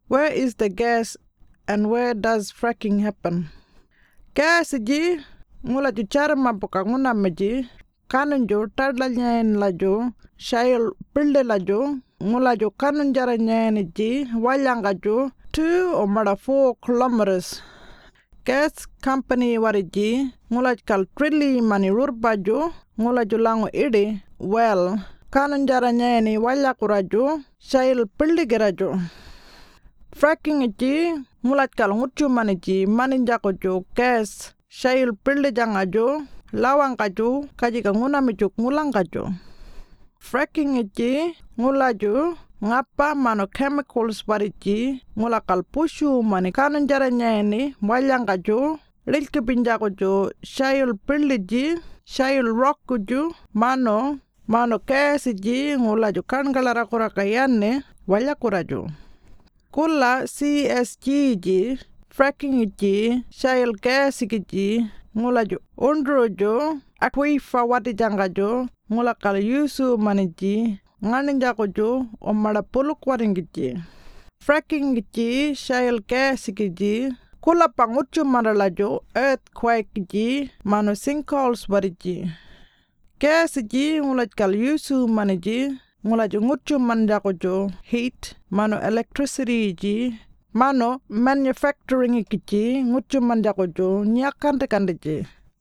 Where is the gas and where does fracking happen? Gas ji ngula ju cara mapuka nguna meji kanun jo tadla nyain laju shayal pilde laju ngula ju kanun jara nyain ji walyanga ju 2 or 4 kilometers. Gas company wariji ngula kal trilli mani rurbaju ngula ju langu ide well kanun jara nyaini walyakuraju shayal pilde geraju. Fracking ji ngulat kal ngucu maniji maninjako jo gas shayil pilde jangajo lawang kaju kaji ka nguna mijuk ngulang kaju. Fracking ji ngulaju ngapa mano chemicals bariji ngula kal pushu mani kanun jaranya ini walyang kaju lilki pinjako jo shayil pilde ji shayil rock kuju mano gas ji ngulaju kan galara kurakayanne walyakuraju. Kula CSG ji, fracking ji, shale gas ji, ngula jo undro jo, aquifer wati janga jo, ngula kal yusu maniji, nganinja ko jo, omada puluk waring ji. Fracking ji, shale gas ji, kula pangucu marala jo, earthquake ji, mano sinkholes wari ji. Gas ji ngula kal yusu maniji, ngula jo ngucu manjako jo heat mano electricity ji mano manufacturing ji ngucu manjako jo nyakante kande ji.